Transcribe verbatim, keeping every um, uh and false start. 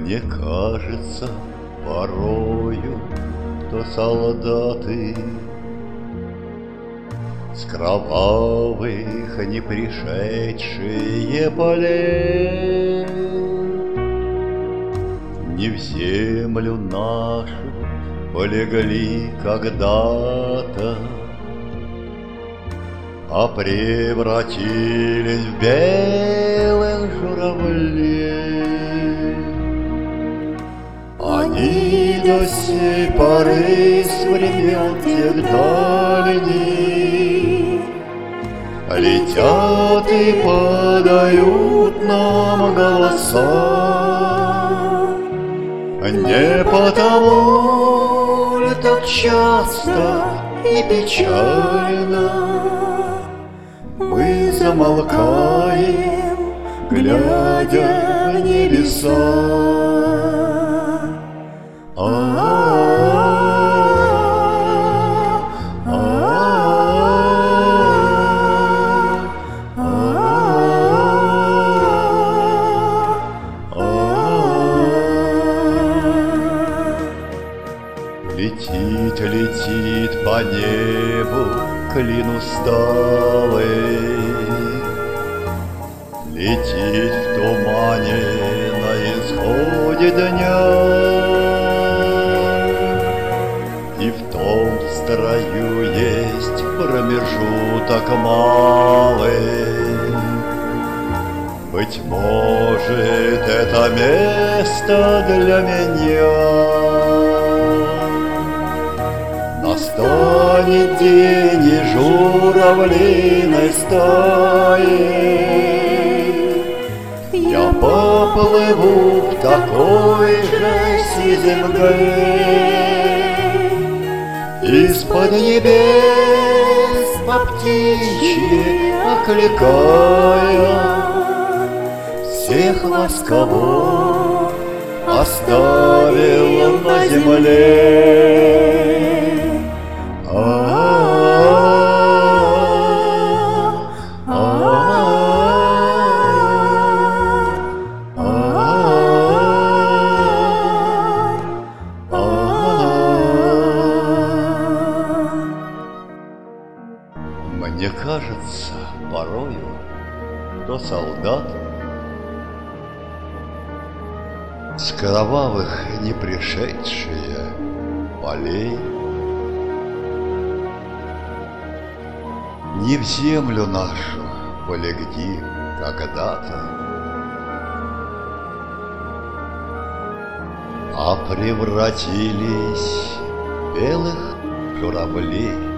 Мне кажется порою, что солдаты с кровавых не пришедшие полей не в землю нашу полегли когда-то, а превратились в белых журавлей. Они до сей поры с времен тех дальних летят и подают нам голоса. Не потому ли так часто и печально мы замолкаем, глядя в небеса? Летит, летит по небу клин усталый, летит в тумане на исходе дня, и в том строю есть промежуток малый. Быть может, это место для меня. Настанет день и журавлиной стаи я поплыву в такой же сизой мгле, из-под небес по птичьи окликая всех вас, кого оставил на земле. Мне кажется порою, что солдат с кровавых не пришедшие полей не в землю нашу полегли когда-то, а превратились в белых журавлей.